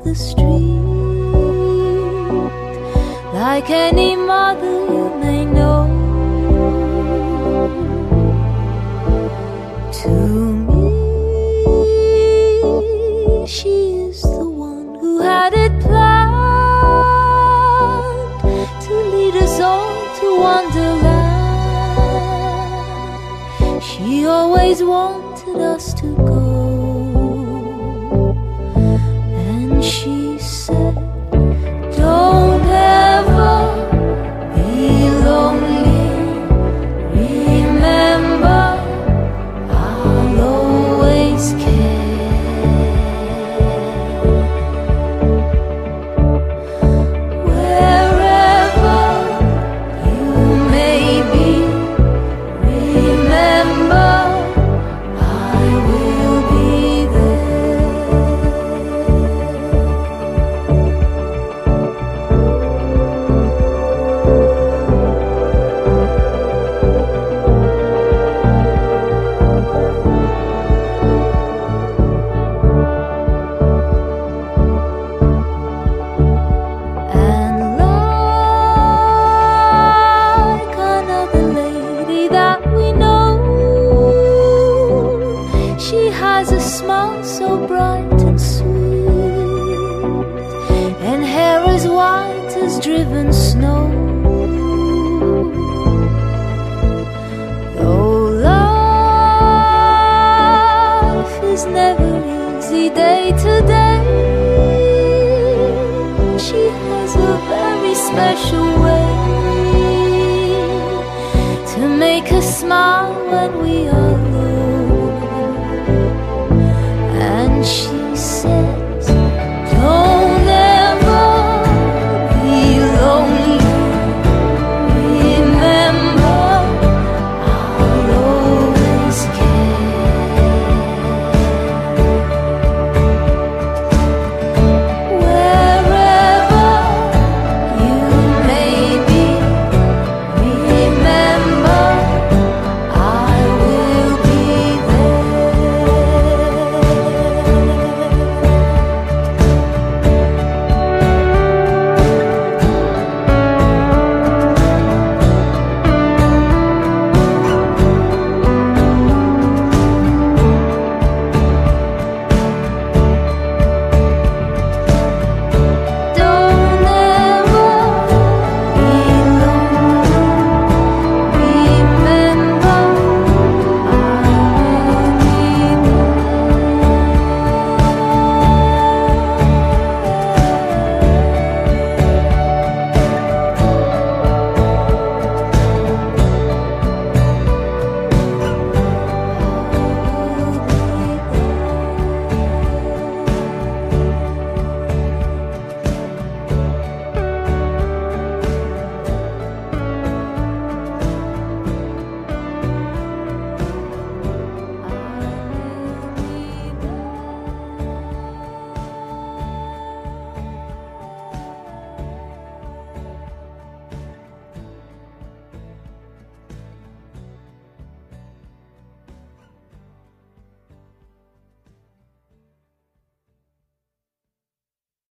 the street. Like any mother you may know, to me she is the one who had it planned to lead us all to Wonderland. She always wanted us to go, and she said, don't ever be lonely, remember I'll always care. Wherever you may be, remember I will be smile so bright and sweet, and hair as white as driven snow. Though life is never easy day to day, she has a very special way to make us smile when we are